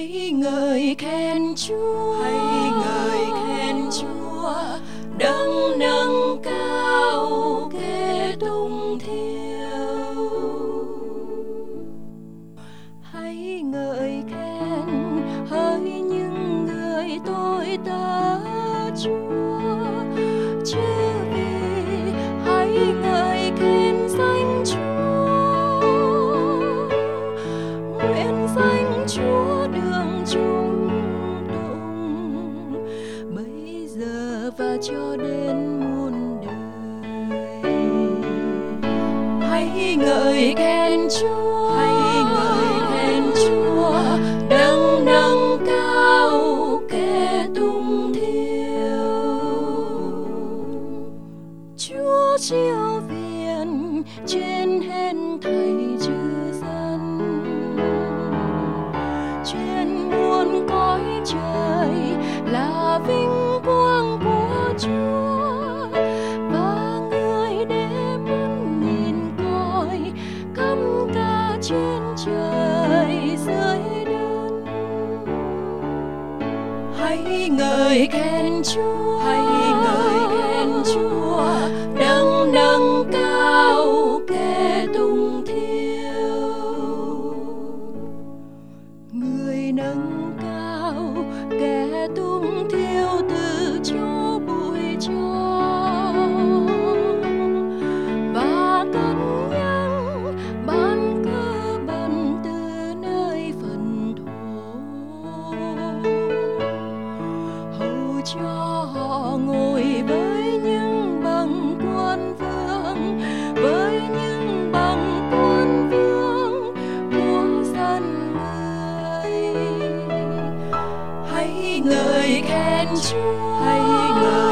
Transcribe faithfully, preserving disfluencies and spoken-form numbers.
Hãy ngợi khen Chúa, hãy ngợi khen Chúa, đấng nâng cao kẻ tung thiêu. Hãy ngợi khen hỡi những người tôi tớ Chúa, chứ vì hãy ngợi khen danh Chúa. Nguyện danh Chúa đường trung tụng bây giờ và cho đến muôn đời. Hãy ngợi khen Chúa, hãy ngợi khen Chúa, đấng nâng cao kẻ tung thiêu. Chúa chiếu viện trên hết thảy chư dân, trên muôn cõi trời là vinh quang của Chúa, và người đem muốn nhìn coi cắm ca trên trời dưới đất. Hãy ngợi khen Chúa, hãy ngợi khen Chúa, đấng nâng cao kẻ tung thiêu. Người nâng cao kẻ tung thiêu từ chỗ bụi tro, và cất nhắc ban cơ bần từ nơi phần thổ, hầu cho họ ngồi với những bậc quân vương, với những bậc quân vương của dân người. Hãy ngợi khen Chúa, hãy ngợi